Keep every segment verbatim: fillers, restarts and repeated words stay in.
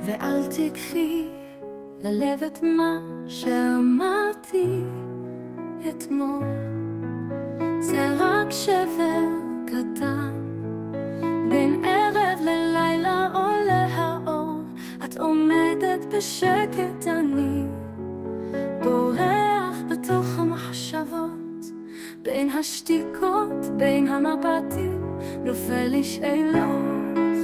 ואל תקחי ללב את מה שאמרתי אתמול. זה רק שבר קטן בין ערב ללילה עולה האור. את עומדת בשקט, אני בורח בתוך המחשבות, בין השתיקות, בין המבטים, נופל לי שאלות.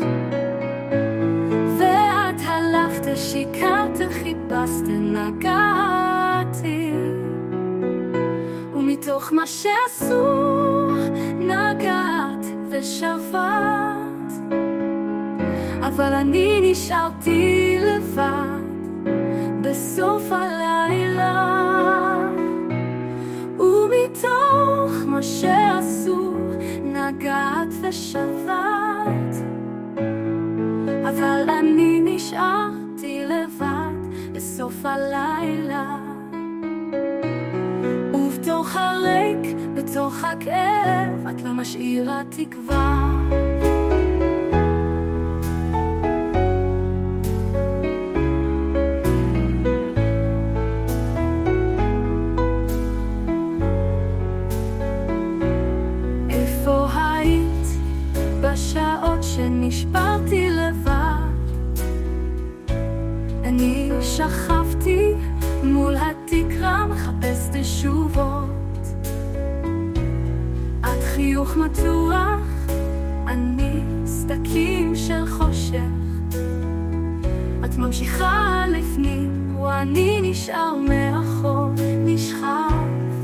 ואת הלכת, שיקרת, חיפשת, נגעתי, ומתוך מה שאסור נגעת ושברת. אבל אני נשארתי לבד בסוף הלילה, ומתוך מה שאסור נגעת ושברת. אבל אני נשארתי לבד בסוף הלילה, ובתוך הריק, בתוך הכאב, את לא משאירה תקווה. איפה היית בשעות שנשברתי לבד? אני שכבתי מול התקרה, מחפש תשובות. את חיוך מתוח, אני סדקים של חושך. את ממשיכה לפנים ואני נשאר מאחור, נשכב.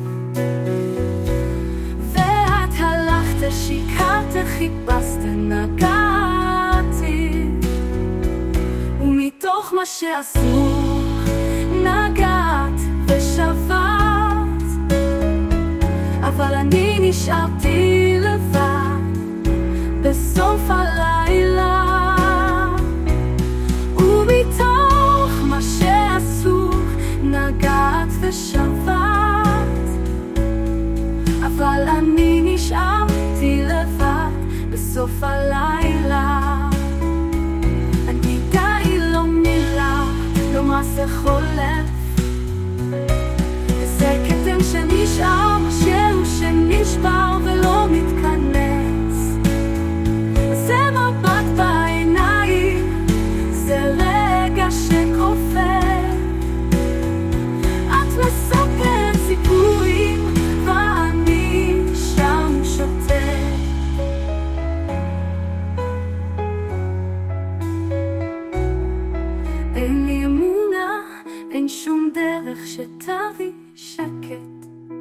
ואת הלכת, שיקרת, חיפשת, נגעתי, ומתוך מה שאסור נגעת ושברת. אבל אני נשארתי לבד בסוף הלילה, ומתוך מה שאסור נגעת ושברת. אבל אני נשארתי לבד בסוף הלילה. אני די לא מילה, לא מעשה חולף, זה כתם שנשאר, משהו שנשבר ולא מתכנס. זה מבט בעיניים, זה רגע שכופר. את מספרת סיפורים ואני שם שותק. אין לי אמונה, אין שום דרך שתביא שקט.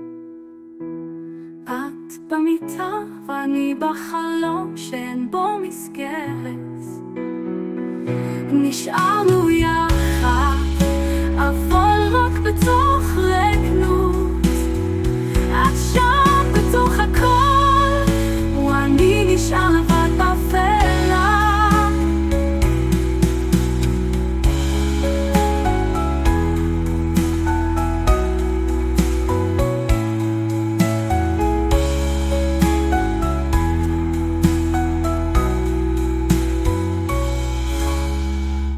את במיטה ואני בחלום שאין בו מסגרת. נשארנו יחד